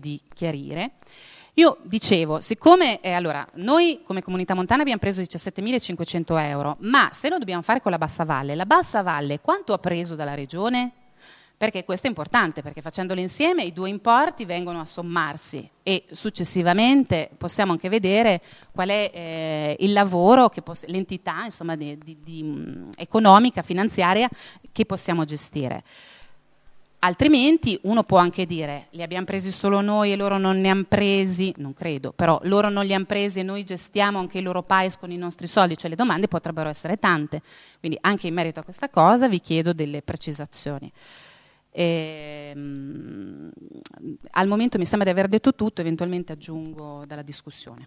di chiarire. Io dicevo, siccome allora, noi come Comunità Montana abbiamo preso 17.500 euro, ma se lo dobbiamo fare con la Bassa Valle quanto ha preso dalla Regione? Perché questo è importante, perché facendolo insieme i due importi vengono a sommarsi e successivamente possiamo anche vedere qual è il lavoro, l'entità insomma, economica, finanziaria che possiamo gestire. Altrimenti uno può anche dire li abbiamo presi solo noi e loro non ne hanno presi, non credo, però loro non li hanno presi e noi gestiamo anche i loro PAES con i nostri soldi, cioè le domande potrebbero essere tante. Quindi anche in merito a questa cosa vi chiedo delle precisazioni. Al momento mi sembra di aver detto tutto, eventualmente aggiungo dalla discussione.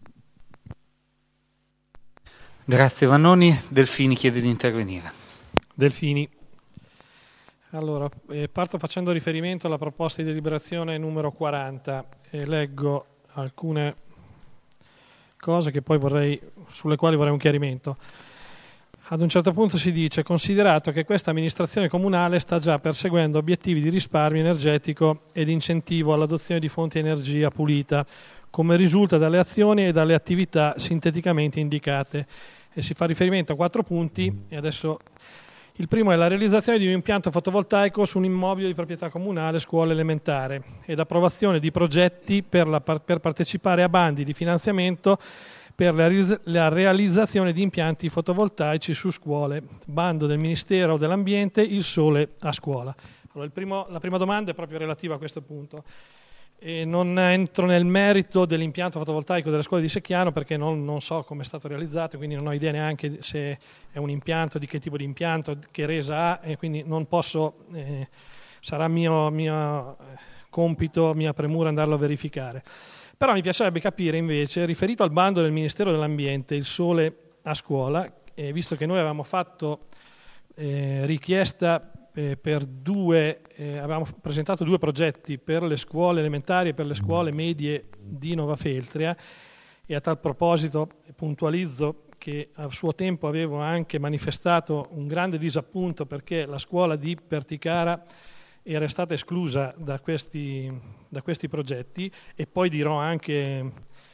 Grazie Vannoni. Delfini chiede di intervenire. Delfini. Allora, parto facendo riferimento alla proposta di deliberazione numero 40 e leggo alcune cose che poi sulle quali vorrei un chiarimento. Ad un certo punto si dice: considerato che questa amministrazione comunale sta già perseguendo obiettivi di risparmio energetico e di incentivo all'adozione di fonti di energia pulita, come risulta dalle azioni e dalle attività sinteticamente indicate. E si fa riferimento a 4 punti e adesso il primo è la realizzazione di un impianto fotovoltaico su un immobile di proprietà comunale, scuola elementare, ed approvazione di progetti per partecipare a bandi di finanziamento per la realizzazione di impianti fotovoltaici su scuole, bando del Ministero dell'Ambiente, Il Sole a Scuola. Allora, la prima domanda è proprio relativa a questo punto. E non entro nel merito dell'impianto fotovoltaico della scuola di Secchiano perché non so come è stato realizzato, quindi non ho idea neanche se è un impianto, di che tipo di impianto, che resa ha, e quindi non posso, sarà mio compito, mia premura andarlo a verificare. Però mi piacerebbe capire invece, riferito al bando del Ministero dell'Ambiente, Il Sole a Scuola, visto che noi avevamo fatto richiesta avevamo presentato 2 progetti per le scuole elementari e per le scuole medie di Nova Feltria, e a tal proposito puntualizzo che a suo tempo avevo anche manifestato un grande disappunto perché la scuola di Perticara era stata esclusa da questi progetti, e poi dirò anche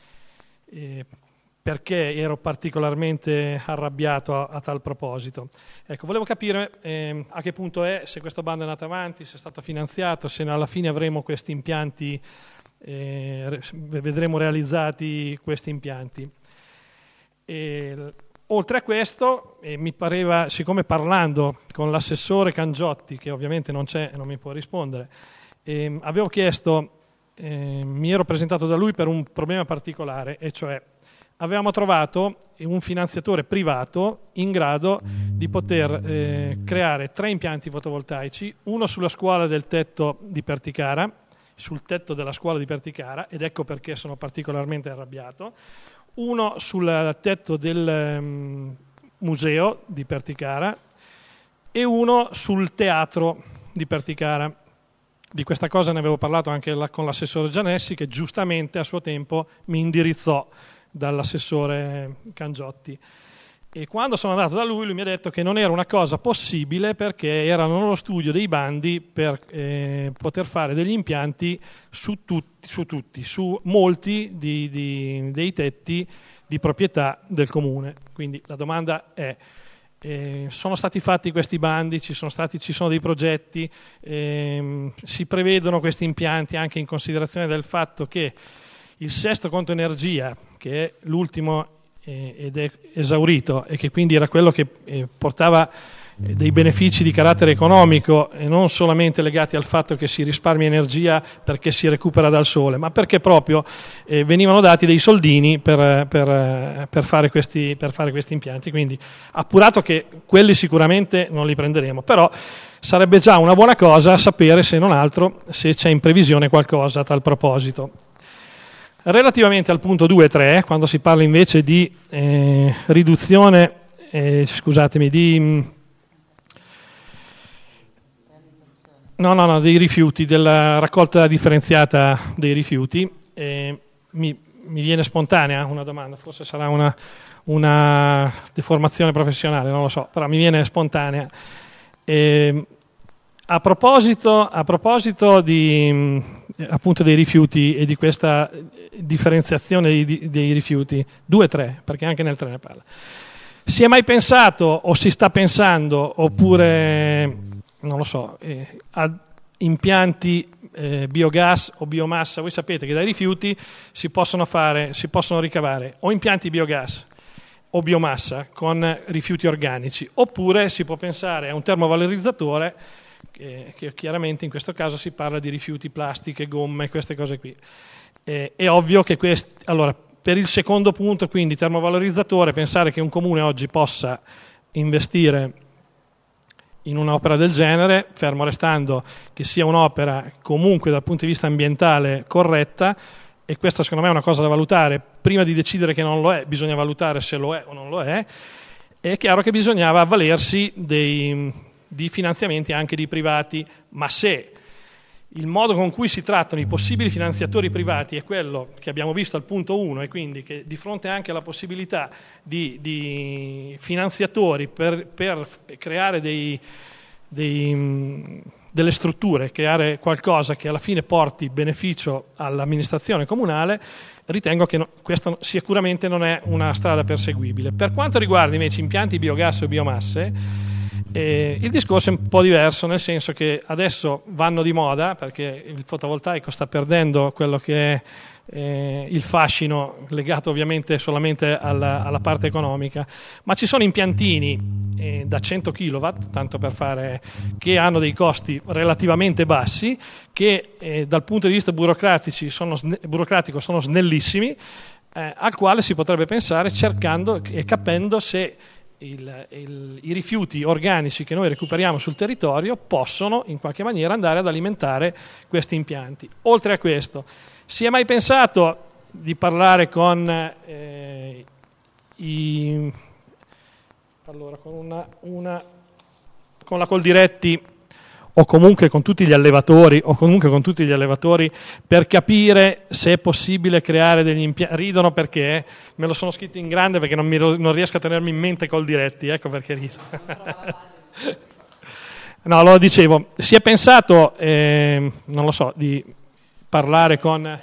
perché ero particolarmente arrabbiato a tal proposito. Ecco, volevo capire a che punto è, se questo bando è andato avanti, se è stato finanziato, se alla fine avremo questi impianti, vedremo realizzati questi impianti. Oltre a questo, mi pareva, siccome parlando con l'assessore Cangiotti, che ovviamente non c'è e non mi può rispondere, avevo chiesto, mi ero presentato da lui per un problema particolare, e cioè avevamo trovato un finanziatore privato in grado di poter creare 3 impianti fotovoltaici, uno sulla scuola del tetto di Perticara, sul tetto della scuola di Perticara, ed ecco perché sono particolarmente arrabbiato, uno sul tetto del museo di Perticara e uno sul teatro di Perticara. Di questa cosa ne avevo parlato anche con l'assessore Gianessi, che giustamente a suo tempo mi indirizzò dall'assessore Cangiotti. E quando sono andato da lui mi ha detto che non era una cosa possibile perché erano nello studio dei bandi per poter fare degli impianti su molti dei tetti di proprietà del comune. Quindi la domanda è: sono stati fatti questi bandi, ci sono dei progetti, si prevedono questi impianti anche in considerazione del fatto che il sesto conto energia, che è l'ultimo ed è esaurito e che quindi era quello che portava dei benefici di carattere economico e non solamente legati al fatto che si risparmia energia perché si recupera dal sole, ma perché proprio venivano dati dei soldini per fare questi impianti. Quindi appurato che quelli sicuramente non li prenderemo, però sarebbe già una buona cosa sapere, se non altro, se c'è in previsione qualcosa a tal proposito. Relativamente al punto 2 e 3, quando si parla invece di riduzione, dei rifiuti, della raccolta differenziata dei rifiuti, mi viene spontanea una domanda, forse sarà una deformazione professionale, non lo so, però mi viene spontanea. A proposito di appunto dei rifiuti e di questa differenziazione dei rifiuti, 2 e 3, perché anche nel 3 ne parla. Si è mai pensato o si sta pensando, oppure non lo so, a impianti biogas o biomassa? Voi sapete che dai rifiuti si possono ricavare o impianti biogas o biomassa con rifiuti organici, oppure si può pensare a un termovalorizzatore che chiaramente in questo caso si parla di rifiuti, plastiche, gomme, queste cose qui. È ovvio che allora, per il secondo punto, quindi termovalorizzatore, pensare che un comune oggi possa investire in un'opera del genere, fermo restando che sia un'opera comunque dal punto di vista ambientale corretta, e questa secondo me è una cosa da valutare. Prima di decidere che non lo è, bisogna valutare se lo è o non lo è. È chiaro che bisognava avvalersi di finanziamenti anche di privati, ma se il modo con cui si trattano i possibili finanziatori privati è quello che abbiamo visto al punto 1, e quindi che di fronte anche alla possibilità di finanziatori per creare delle strutture, creare qualcosa che alla fine porti beneficio all'amministrazione comunale, ritengo che questa sicuramente non è una strada perseguibile. Per quanto riguarda invece impianti biogas o biomasse, il discorso è un po' diverso, nel senso che adesso vanno di moda perché il fotovoltaico sta perdendo quello che è il fascino legato ovviamente solamente alla parte economica, ma ci sono impiantini da 100 kW, tanto per fare, che hanno dei costi relativamente bassi, che dal punto di vista burocratico sono snellissimi, al quale si potrebbe pensare cercando e capendo se i rifiuti organici che noi recuperiamo sul territorio possono in qualche maniera andare ad alimentare questi impianti. Oltre a questo, si è mai pensato di parlare con con la Coldiretti o comunque con tutti gli allevatori per capire se è possibile creare degli impianti? Ridono perché me lo sono scritto in grande perché non riesco a tenermi in mente Coldiretti, ecco perché rido. No, lo dicevo, si è pensato, non lo so, di parlare con...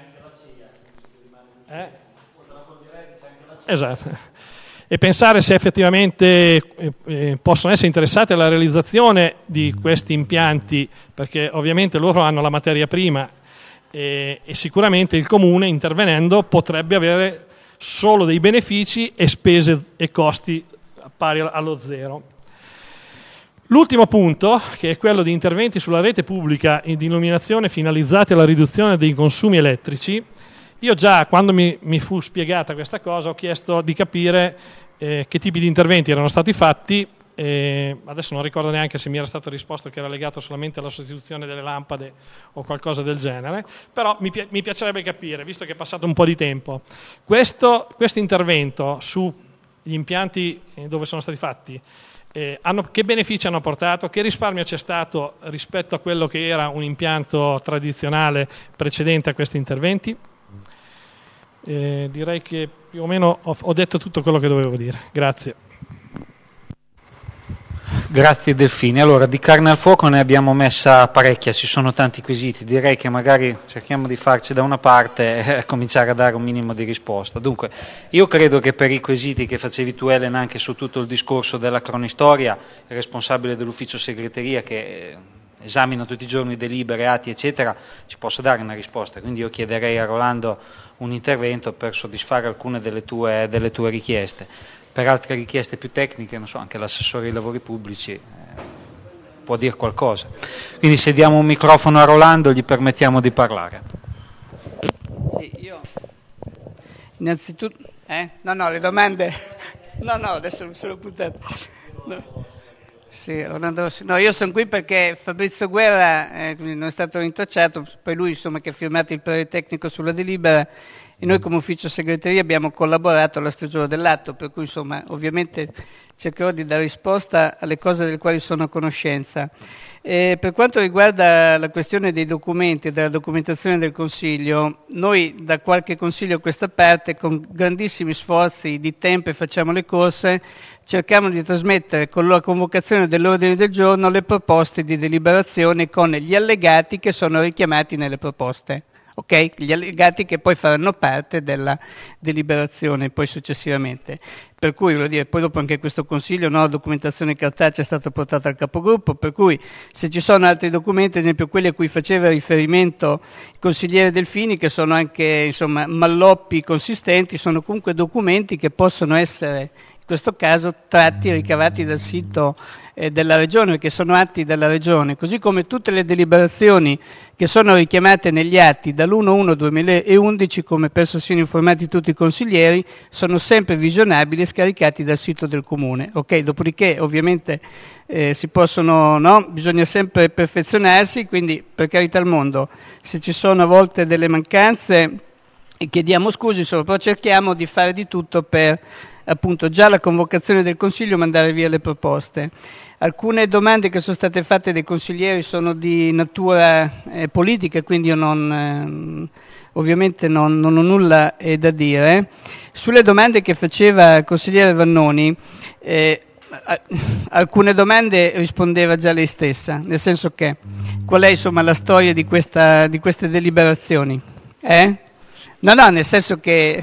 Esatto. E pensare se effettivamente possono essere interessati alla realizzazione di questi impianti, perché ovviamente loro hanno la materia prima e sicuramente il comune, intervenendo, potrebbe avere solo dei benefici e spese e costi pari allo zero. L'ultimo punto, che è quello di interventi sulla rete pubblica di illuminazione finalizzati alla riduzione dei consumi elettrici, io già quando mi fu spiegata questa cosa ho chiesto di capire che tipi di interventi erano stati fatti, adesso non ricordo neanche se mi era stato risposto che era legato solamente alla sostituzione delle lampade o qualcosa del genere, però mi piacerebbe capire, visto che è passato un po' di tempo, questo intervento sugli impianti dove sono stati fatti, che benefici hanno portato, che risparmio c'è stato rispetto a quello che era un impianto tradizionale precedente a questi interventi. Direi che più o meno ho detto tutto quello che dovevo dire. Grazie. Grazie Delfini. Allora, di carne al fuoco ne abbiamo messa parecchia, ci sono tanti quesiti, direi che magari cerchiamo di farci da una parte e cominciare a dare un minimo di risposta. Dunque, io credo che per i quesiti che facevi tu, Elena, anche su tutto il discorso della cronistoria, il responsabile dell'ufficio segreteria che esamina tutti i giorni delibere, atti eccetera, ci possa dare una risposta, quindi io chiederei a Rolando un intervento per soddisfare alcune delle tue richieste. Per altre richieste più tecniche, non so, anche l'assessore ai lavori pubblici può dire qualcosa. Quindi se diamo un microfono a Rolando gli permettiamo di parlare. Sì, io innanzitutto... No, le domande... No, adesso mi sono puntato. No. Sì, io sono qui perché Fabrizio Guerra non è stato rintracciato, poi lui insomma che ha firmato il parere tecnico sulla delibera e noi come ufficio segreteria abbiamo collaborato alla stesura dell'atto, per cui insomma ovviamente cercherò di dare risposta alle cose delle quali sono a conoscenza. Per quanto riguarda la questione dei documenti e della documentazione del Consiglio, noi da qualche Consiglio a questa parte, con grandissimi sforzi di tempo e facciamo le corse, cerchiamo di trasmettere con la convocazione dell'ordine del giorno le proposte di deliberazione con gli allegati che sono richiamati nelle proposte. Okay? Gli allegati che poi faranno parte della deliberazione poi successivamente. Per cui, voglio dire, poi dopo anche questo Consiglio, no, la documentazione cartacea è stata portata al capogruppo, per cui se ci sono altri documenti, ad esempio quelli a cui faceva riferimento il consigliere Delfini, che sono anche insomma malloppi consistenti, sono comunque documenti che possono essere in questo caso tratti e ricavati dal sito della Regione, perché sono atti della Regione, così come tutte le deliberazioni che sono richiamate negli atti dall'1/1/2011, come penso siano informati tutti i consiglieri, sono sempre visionabili e scaricati dal sito del Comune. Okay? Dopodiché ovviamente si possono, no? Bisogna sempre perfezionarsi, quindi per carità al mondo, se ci sono a volte delle mancanze chiediamo scusi, però cerchiamo di fare di tutto per appunto già la convocazione del Consiglio mandare via le proposte. Alcune domande che sono state fatte dai consiglieri sono di natura politica, quindi io ovviamente non ho nulla da dire. Sulle domande che faceva il consigliere Vannoni, alcune domande rispondeva già lei stessa, nel senso che qual è insomma la storia di queste deliberazioni? No, nel senso che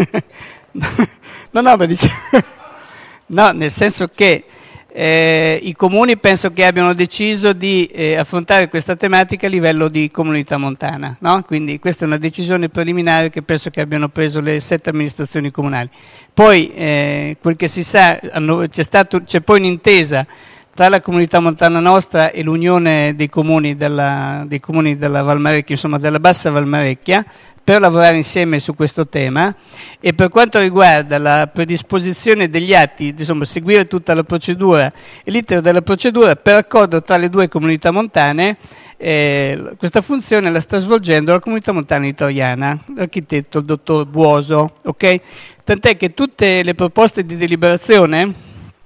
nel senso che i comuni penso che abbiano deciso di affrontare questa tematica a livello di comunità montana, no? Quindi questa è una decisione preliminare che penso che abbiano preso le 7 amministrazioni comunali. Poi quel che si sa, c'è poi un'intesa tra la comunità montana nostra e l'unione dei comuni della Valmarecchia, insomma della Bassa Valmarecchia, per lavorare insieme su questo tema. E per quanto riguarda la predisposizione degli atti, insomma seguire tutta la procedura e l'iter della procedura per accordo tra le due comunità montane, questa funzione la sta svolgendo la comunità montana italiana, l'architetto il dottor Buoso, ok? Tant'è che tutte le proposte di deliberazione,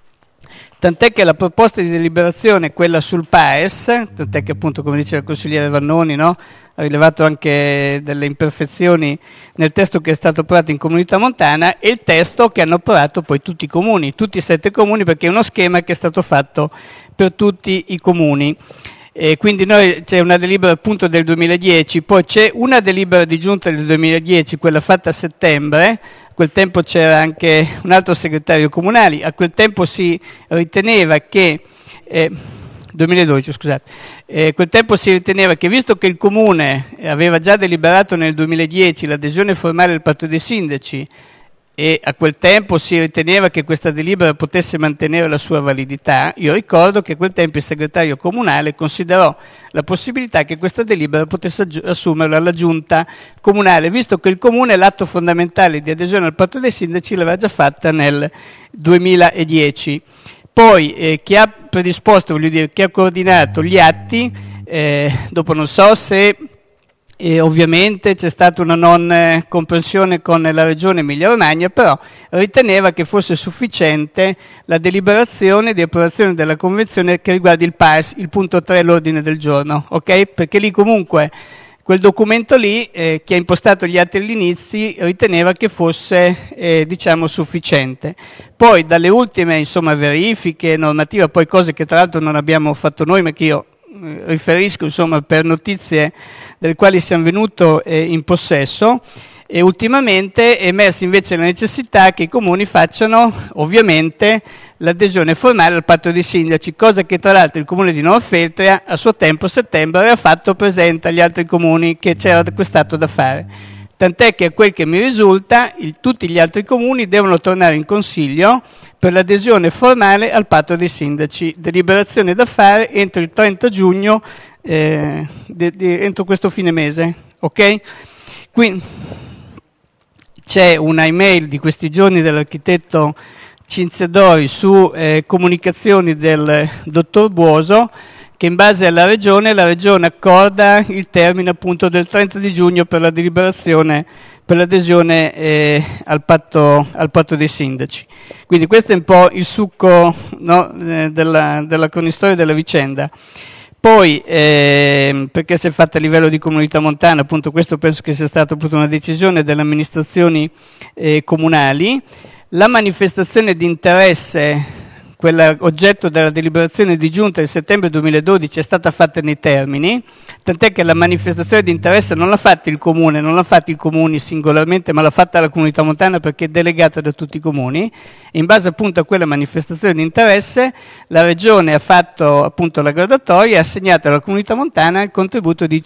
la proposta di deliberazione, quella sul PAES, tant'è che appunto, come diceva il consigliere Vannoni, no, ha rilevato anche delle imperfezioni nel testo che è stato approvato in comunità montana, e il testo che hanno approvato poi tutti i comuni, tutti i 7 comuni, perché è uno schema che è stato fatto per tutti i comuni. Quindi c'è una delibera appunto del 2010, poi c'è una delibera di giunta del 2010, quella fatta a settembre. A quel tempo c'era anche un altro segretario comunale, a quel tempo si riteneva che 2012, scusate. Quel tempo si riteneva che, visto che il Comune aveva già deliberato nel 2010 l'adesione formale al patto dei sindaci, e a quel tempo si riteneva che questa delibera potesse mantenere la sua validità, io ricordo che a quel tempo il segretario comunale considerò la possibilità che questa delibera potesse assumerla alla giunta comunale, visto che il Comune l'atto fondamentale di adesione al patto dei sindaci l'aveva già fatta nel 2010. Poi chi ha predisposto, chi ha coordinato gli atti, dopo non so se ovviamente c'è stata una non comprensione con la regione Emilia-Romagna, però riteneva che fosse sufficiente la deliberazione di approvazione della convenzione che riguarda il PAES, il punto 3 all'ordine del giorno, ok? Perché lì comunque quel documento lì, chi ha impostato gli atti all'inizio, riteneva che fosse sufficiente. Poi dalle ultime verifiche normative, poi cose che tra l'altro non abbiamo fatto noi, ma che io riferisco per notizie delle quali siamo venuti in possesso, e ultimamente è emersa invece la necessità che i comuni facciano ovviamente l'adesione formale al patto dei sindaci, cosa che tra l'altro il comune di Novafeltria a suo tempo a settembre aveva fatto presente agli altri comuni che c'era quest'atto da fare. Tant'è che a quel che mi risulta tutti gli altri comuni devono tornare in consiglio per l'adesione formale al patto dei sindaci, deliberazione da fare entro il 30 giugno, entro questo fine mese, ok? Quindi c'è una email di questi giorni dell'architetto Cinzedori su comunicazioni del dottor Buoso, che in base alla regione, la regione accorda il termine appunto del 30 di giugno per la deliberazione, per l'adesione al patto dei sindaci. Quindi questo è un po' il succo, no, della cronistoria della vicenda. Poi, perché si è fatta a livello di comunità montana, appunto questo penso che sia stata appunto una decisione delle amministrazioni comunali. La manifestazione di interesse, quella oggetto della deliberazione di giunta del settembre 2012, è stata fatta nei termini, tant'è che la manifestazione di interesse non l'ha fatta il comune, non l'ha fatta i comuni singolarmente, ma l'ha fatta la comunità montana perché è delegata da tutti i comuni. E in base appunto a quella manifestazione di interesse la regione ha fatto appunto la graduatoria e ha assegnato alla comunità montana il contributo di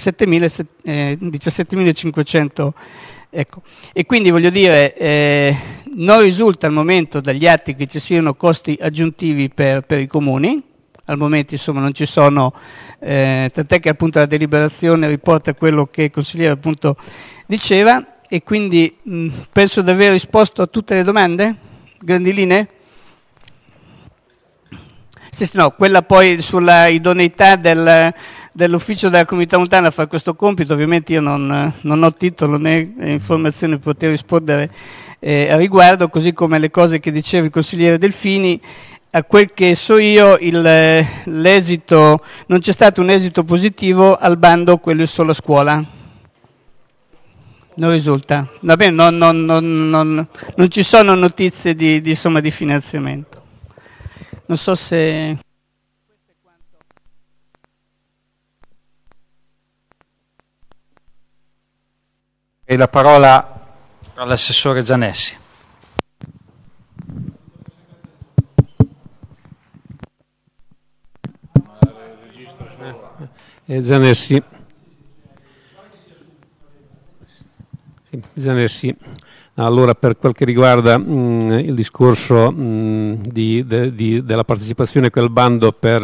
17.500. Ecco. E quindi voglio dire, non risulta al momento dagli atti che ci siano costi aggiuntivi per i comuni, al momento insomma non ci sono, tant'è che appunto la deliberazione riporta quello che il consigliere appunto diceva, e quindi penso di aver risposto a tutte le domande, grandi linee? Sì, no, quella poi sulla idoneità dell'ufficio della comunità montana a fare questo compito, ovviamente io non ho titolo né informazioni per poter rispondere a riguardo, così come le cose che diceva il consigliere Delfini. A quel che so io l'esito, non c'è stato un esito positivo al bando quello sulla scuola, non risulta, va bene, non ci sono notizie di finanziamento. Non so se... E la parola all'assessore Gianessi. Zanessi. Allora, per quel che riguarda il discorso della partecipazione a quel bando per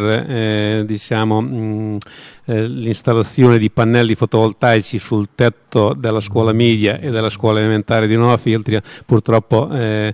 l'installazione di pannelli fotovoltaici sul tetto della scuola media e della scuola elementare di Nuova Filtria, purtroppo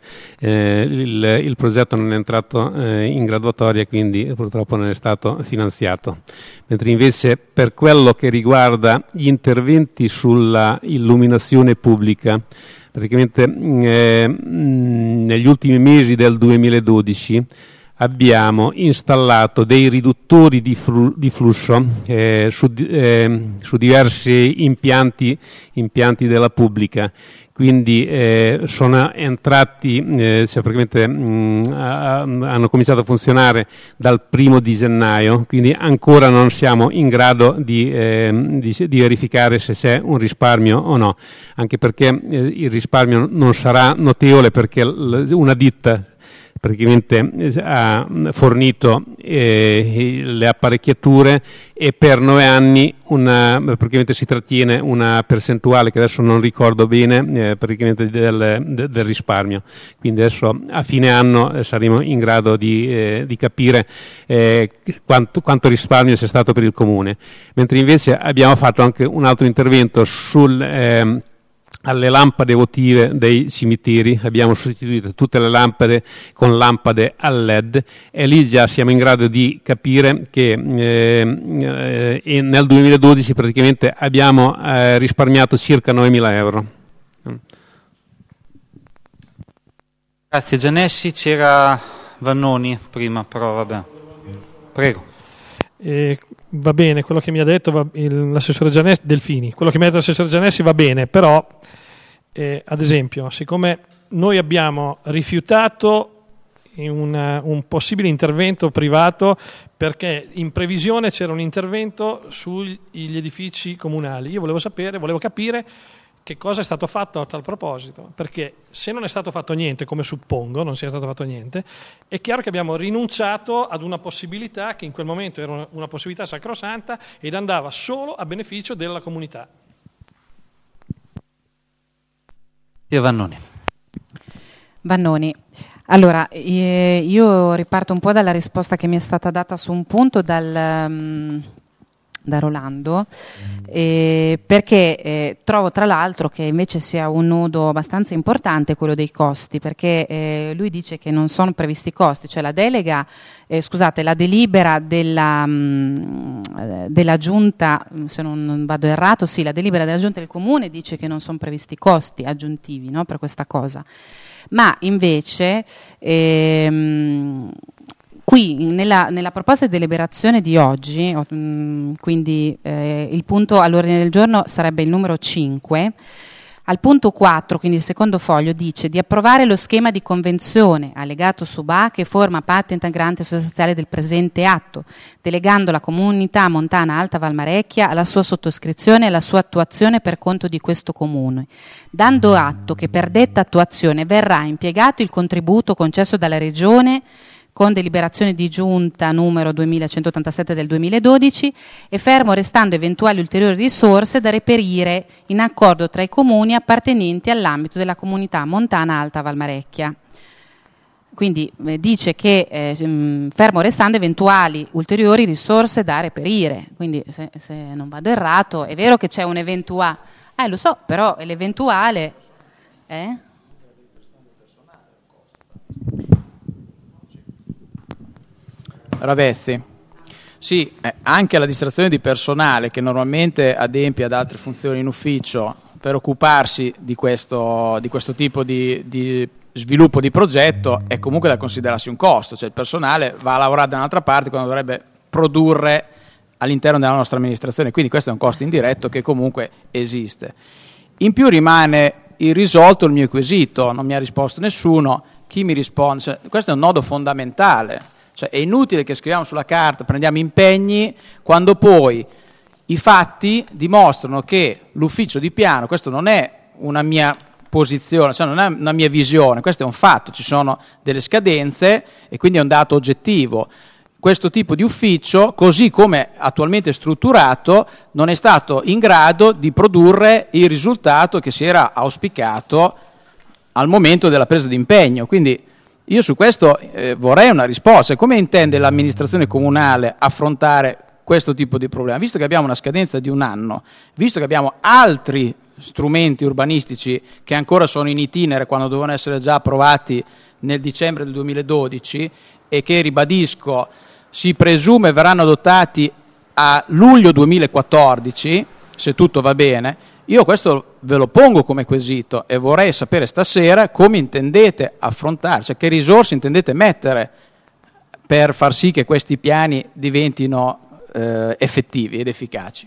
il progetto non è entrato in graduatoria, quindi purtroppo non è stato finanziato. Mentre invece per quello che riguarda gli interventi sulla illuminazione pubblica, praticamente negli ultimi mesi del 2012 abbiamo installato dei riduttori di flusso su diversi impianti della pubblica. Quindi sono entrati, praticamente hanno cominciato a funzionare dal 1° di gennaio, quindi ancora non siamo in grado di verificare se c'è un risparmio o no, anche perché il risparmio non sarà notevole, perché una ditta praticamente ha fornito le apparecchiature e per 9 anni praticamente si trattiene una percentuale che adesso non ricordo bene, praticamente del risparmio. Quindi adesso a fine anno saremo in grado di capire quanto risparmio sia stato per il comune. Mentre invece abbiamo fatto anche un altro intervento alle lampade votive dei cimiteri, abbiamo sostituito tutte le lampade con lampade a LED, e lì già siamo in grado di capire che nel 2012 praticamente abbiamo risparmiato circa 9.000 euro. Grazie Gianessi, c'era Vannoni prima, però vabbè. Prego. Va bene, quello che mi ha detto l'assessore Gianessi, Delfini, quello che mi ha detto l'assessore Gianessi va bene, però ad esempio, siccome noi abbiamo rifiutato un possibile intervento privato perché in previsione c'era un intervento sugli edifici comunali, io volevo capire che cosa è stato fatto a tal proposito, perché se non è stato fatto niente, come suppongo non sia stato fatto niente, è chiaro che abbiamo rinunciato ad una possibilità che in quel momento era una possibilità sacrosanta ed andava solo a beneficio della comunità. Vannoni. Allora, io riparto un po' dalla risposta che mi è stata data su un punto da Rolando, perché trovo tra l'altro che invece sia un nodo abbastanza importante quello dei costi, perché lui dice che non sono previsti costi, cioè la delibera della giunta, se non vado errato, sì, la delibera della giunta del comune dice che non sono previsti costi aggiuntivi, no, per questa cosa, ma invece qui nella proposta di deliberazione di oggi, quindi il punto all'ordine del giorno sarebbe il numero 5, al punto 4, quindi il secondo foglio, dice di approvare lo schema di convenzione allegato sub A che forma parte integrante sostanziale del presente atto, delegando la comunità montana Alta Valmarecchia alla sua sottoscrizione e alla sua attuazione per conto di questo comune, dando atto che per detta attuazione verrà impiegato il contributo concesso dalla Regione con deliberazione di giunta numero 2187 del 2012 e fermo restando eventuali ulteriori risorse da reperire in accordo tra i comuni appartenenti all'ambito della comunità montana Alta Valmarecchia. Quindi dice che fermo restando eventuali ulteriori risorse da reperire, quindi se non vado errato è vero che c'è un eventuale, lo so, però l'eventuale è... Ravezzi. Sì, anche la distrazione di personale che normalmente adempie ad altre funzioni in ufficio per occuparsi di questo tipo di sviluppo di progetto è comunque da considerarsi un costo, cioè il personale va a lavorare da un'altra parte quando dovrebbe produrre all'interno della nostra amministrazione, quindi questo è un costo indiretto che comunque esiste. In più rimane irrisolto il mio quesito, non mi ha risposto nessuno, chi mi risponde? Cioè, questo è un nodo fondamentale. Cioè, è inutile che scriviamo sulla carta, prendiamo impegni, quando poi i fatti dimostrano che l'ufficio di piano, questo non è una mia posizione, cioè non è una mia visione, questo è un fatto, ci sono delle scadenze e quindi è un dato oggettivo. Questo tipo di ufficio, così come attualmente strutturato, non è stato in grado di produrre il risultato che si era auspicato al momento della presa di impegno. Quindi io su questo vorrei una risposta. Come intende l'amministrazione comunale affrontare questo tipo di problema? Visto che abbiamo una scadenza di un anno, visto che abbiamo altri strumenti urbanistici che ancora sono in itinere quando dovevano essere già approvati nel dicembre del 2012 e che, ribadisco, si presume verranno adottati a luglio 2014, se tutto va bene, io questo ve lo pongo come quesito e vorrei sapere stasera come intendete affrontare, cioè che risorse intendete mettere per far sì che questi piani diventino effettivi ed efficaci.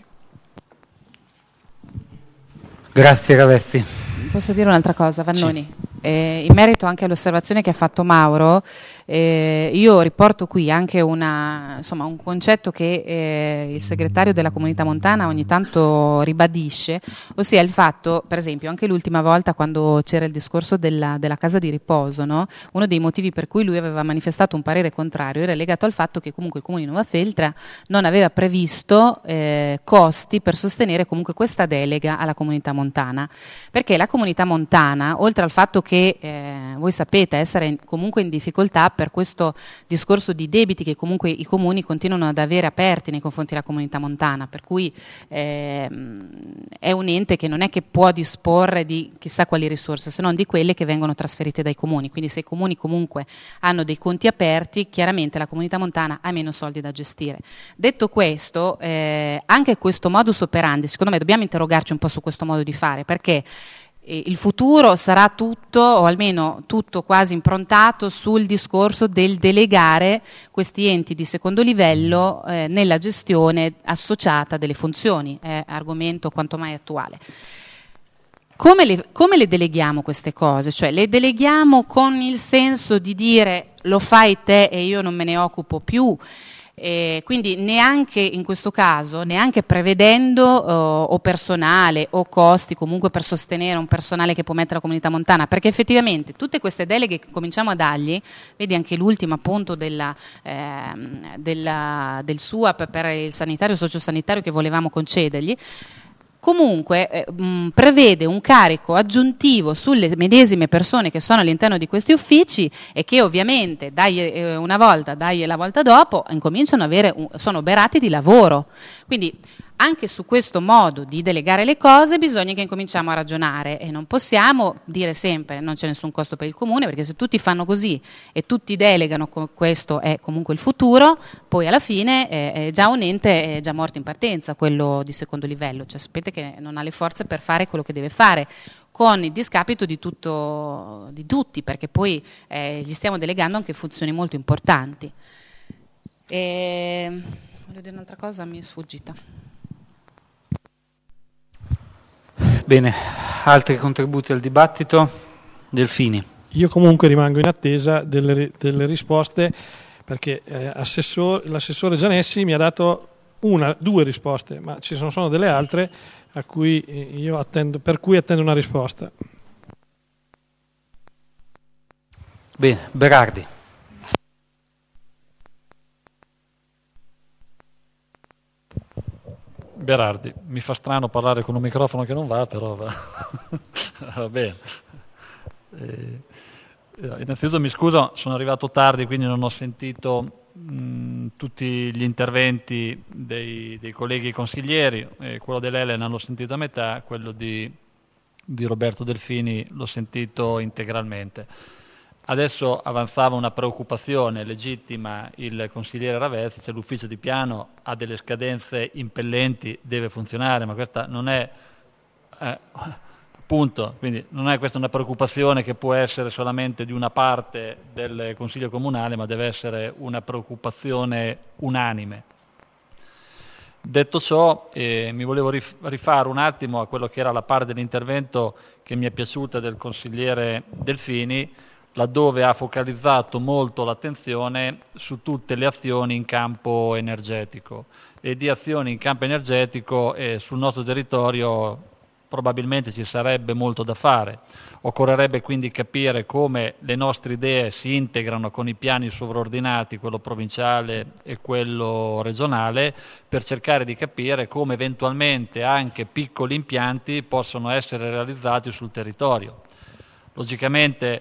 Grazie Ravezzi. Posso dire un'altra cosa, Vannoni? Sì. In merito anche all'osservazione che ha fatto Mauro, io riporto qui anche un concetto che il segretario della Comunità Montana ogni tanto ribadisce, ossia il fatto, per esempio, anche l'ultima volta quando c'era il discorso della casa di riposo, no? Uno dei motivi per cui lui aveva manifestato un parere contrario era legato al fatto che comunque il Comune di Nova Feltre non aveva previsto costi per sostenere comunque questa delega alla Comunità Montana, perché la Comunità Montana, oltre al fatto che voi sapete essere comunque in difficoltà per questo discorso di debiti che comunque i comuni continuano ad avere aperti nei confronti della Comunità Montana, per cui è un ente che non è che può disporre di chissà quali risorse, se non di quelle che vengono trasferite dai comuni, quindi se i comuni comunque hanno dei conti aperti, chiaramente la Comunità Montana ha meno soldi da gestire. Detto questo, anche questo modus operandi, secondo me dobbiamo interrogarci un po' su questo modo di fare, perché il futuro sarà tutto, o almeno tutto quasi improntato sul discorso del delegare questi enti di secondo livello nella gestione associata delle funzioni, è argomento quanto mai attuale. Come le deleghiamo queste cose? Cioè le deleghiamo con il senso di dire lo fai te e io non me ne occupo più? Quindi neanche in questo caso, neanche prevedendo o personale o costi comunque per sostenere un personale che può mettere la Comunità Montana, perché effettivamente tutte queste deleghe che cominciamo a dargli, vedi anche l'ultima appunto del SUAP per il sanitario e sociosanitario che volevamo concedergli, comunque prevede un carico aggiuntivo sulle medesime persone che sono all'interno di questi uffici e che ovviamente dai una volta, dai la volta dopo incominciano ad avere sono oberati di lavoro. Quindi anche su questo modo di delegare le cose bisogna che incominciamo a ragionare e non possiamo dire sempre non c'è nessun costo per il comune, perché se tutti fanno così e tutti delegano, questo è comunque il futuro, poi alla fine è già un ente è già morto in partenza, quello di secondo livello, cioè sapete che non ha le forze per fare quello che deve fare, con il discapito di tutti, perché poi gli stiamo delegando anche funzioni molto importanti. Voglio dire un'altra cosa, mi è sfuggita. Bene, altri contributi al dibattito? Delfini. Io comunque rimango in attesa delle risposte, perché l'assessore Gianessi mi ha dato due risposte, ma ci sono delle altre a cui per cui attendo una risposta. Bene, Berardi. Berardi, mi fa strano parlare con un microfono che non va, però va bene. Innanzitutto mi scuso, sono arrivato tardi, quindi non ho sentito tutti gli interventi dei colleghi consiglieri. Quello dell'Elena l'ho sentito a metà, quello di Roberto Delfini l'ho sentito integralmente. Adesso avanzava una preoccupazione legittima il consigliere Ravezzi, cioè l'ufficio di piano ha delle scadenze impellenti, deve funzionare, ma questa non è punto, quindi non è questa una preoccupazione che può essere solamente di una parte del Consiglio Comunale, ma deve essere una preoccupazione unanime. Detto ciò, mi volevo rifare un attimo a quello che era la parte dell'intervento che mi è piaciuta del consigliere Delfini, laddove ha focalizzato molto l'attenzione su tutte le azioni in campo energetico, e di azioni in campo energetico sul nostro territorio probabilmente ci sarebbe molto da fare. Occorrerebbe quindi capire come le nostre idee si integrano con i piani sovraordinati, quello provinciale e quello regionale, per cercare di capire come eventualmente anche piccoli impianti possono essere realizzati sul territorio. Logicamente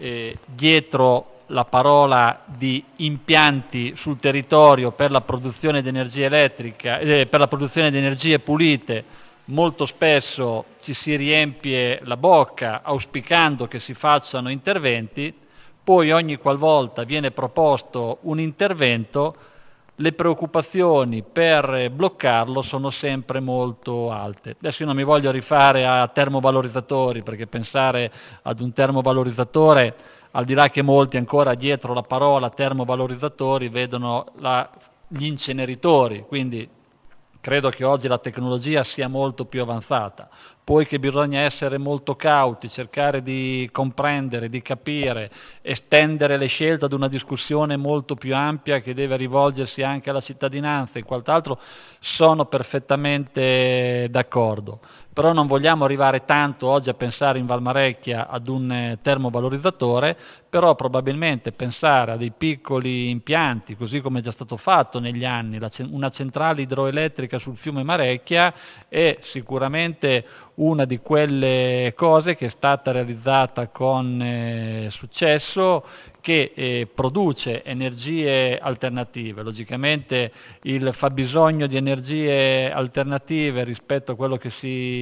dietro la parola di impianti sul territorio per la produzione di energia elettrica, per la produzione di energie pulite, molto spesso ci si riempie la bocca auspicando che si facciano interventi, poi ogni qualvolta viene proposto un intervento le preoccupazioni per bloccarlo sono sempre molto alte. Adesso io non mi voglio rifare a termovalorizzatori, perché pensare ad un termovalorizzatore, al di là che molti ancora dietro la parola termovalorizzatori vedono gli inceneritori, quindi credo che oggi la tecnologia sia molto più avanzata, poi che bisogna essere molto cauti, cercare di comprendere, di capire, estendere le scelte ad una discussione molto più ampia che deve rivolgersi anche alla cittadinanza e quant'altro, sono perfettamente d'accordo. Però non vogliamo arrivare tanto oggi a pensare in Valmarecchia ad un termovalorizzatore, però probabilmente pensare a dei piccoli impianti, così come è già stato fatto negli anni, una centrale idroelettrica sul fiume Marecchia è sicuramente una di quelle cose che è stata realizzata con successo, che produce energie alternative. Logicamente il fabbisogno di energie alternative rispetto a quello che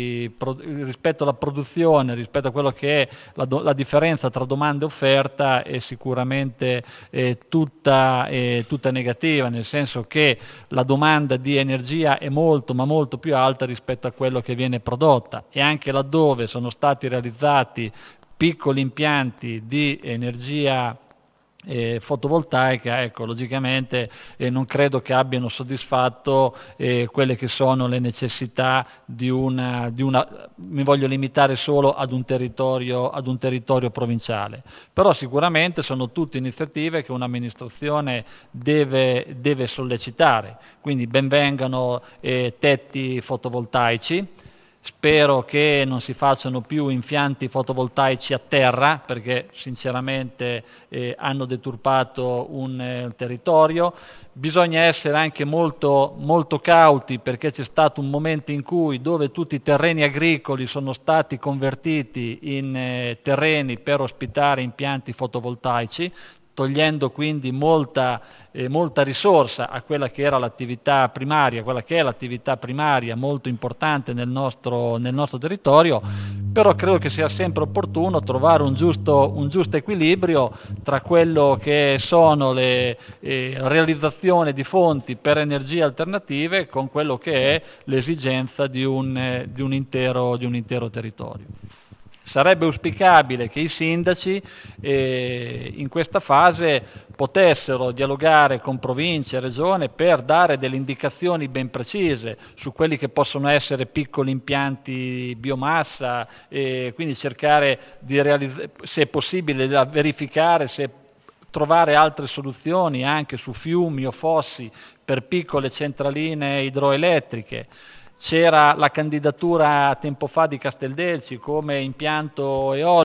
rispetto alla produzione, rispetto a quello che è la differenza tra domanda e offerta è sicuramente tutta negativa, nel senso che la domanda di energia è molto ma molto più alta rispetto a quello che viene prodotta, e anche laddove sono stati realizzati piccoli impianti di energia fotovoltaica, ecco, logicamente non credo che abbiano soddisfatto quelle che sono le necessità di una mi voglio limitare solo ad un territorio provinciale, però sicuramente sono tutte iniziative che un'amministrazione deve sollecitare, quindi ben vengano tetti fotovoltaici. Spero che non si facciano più impianti fotovoltaici a terra, perché sinceramente hanno deturpato un territorio. Bisogna essere anche molto, molto cauti, perché c'è stato un momento in cui dove tutti i terreni agricoli sono stati convertiti in terreni per ospitare impianti fotovoltaici, togliendo quindi molta risorsa a quella che era l'attività primaria, quella che è l'attività primaria molto importante nel nostro territorio, però credo che sia sempre opportuno trovare un giusto equilibrio tra quello che sono le realizzazione di fonti per energie alternative con quello che è l'esigenza di un intero territorio. Sarebbe auspicabile che i sindaci in questa fase potessero dialogare con province e regione per dare delle indicazioni ben precise su quelli che possono essere piccoli impianti biomassa, e quindi cercare di se è possibile da verificare se trovare altre soluzioni anche su fiumi o fossi per piccole centraline idroelettriche. C'era la candidatura tempo fa di Casteldelci come impianto eolico